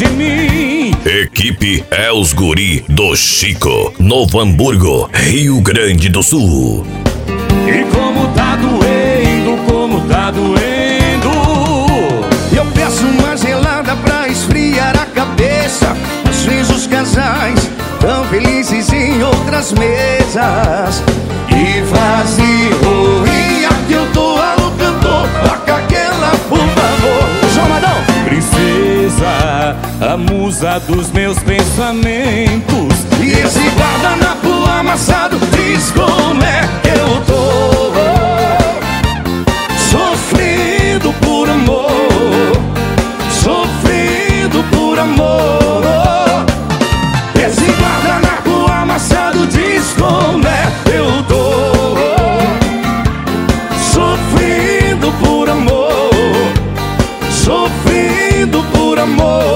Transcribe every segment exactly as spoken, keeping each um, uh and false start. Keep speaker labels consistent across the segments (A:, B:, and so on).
A: de mim.
B: Equipe É os Guri do Chico, Novo Hamburgo, Rio Grande do Sul.
A: E como tá doendo, como tá doendo.
C: Eu peço uma gelada pra esfriar a cabeça. Às vezes os casais tão felizes em outras mesas. E vazio, e aqui eu tô alô cantor. Toca aquela, por favor. João Madão.
A: Princesa, a musa dos meus pensamentos.
C: E esse guardanapo amassado diz como é que eu tô. Sofrendo por amor, sofrendo por amor. Esse guardanapo amassado diz como é que eu tô. Sofrendo por amor, sofrendo por amor.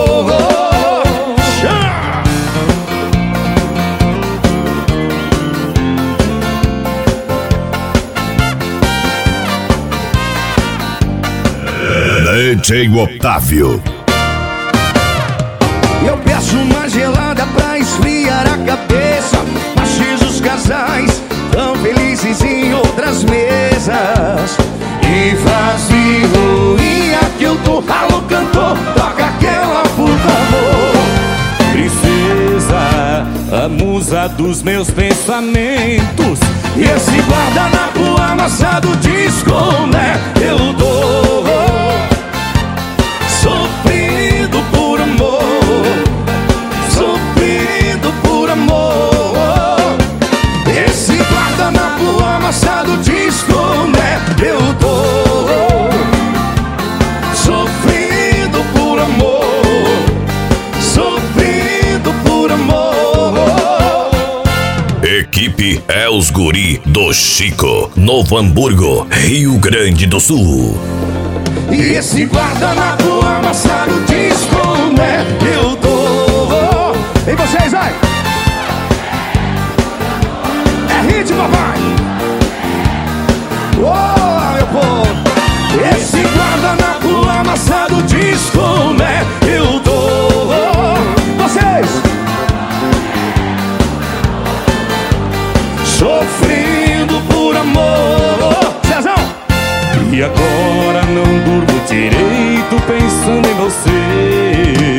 B: D J Otávio.
C: Eu peço uma gelada pra esfriar a cabeça. Mas os casais tão felizes em outras mesas. E vazio, e aqui eu tô. Alô cantor, toca aquela, por favor.
A: Princesa, a musa dos meus pensamentos.
C: E esse guardanapo amassado diz como é que eu tô. Sofrendo por amor, sofrendo por amor. Esse guardanapo amassado diz como é que eu tô. Sofrendo por amor, sofrendo por amor.
B: Equipe É os Guri do Chico, Novo Hamburgo, Rio Grande do Sul.
C: E esse guardanapo amassado diz como é que eu tô. E vocês, vai! É hit, papai! Oh, meu povo! Esse guardanapo amassado diz como é que eu tô. Vocês! Sofrendo por amor. Cezão!
A: E agora não durmo direito pensando em você.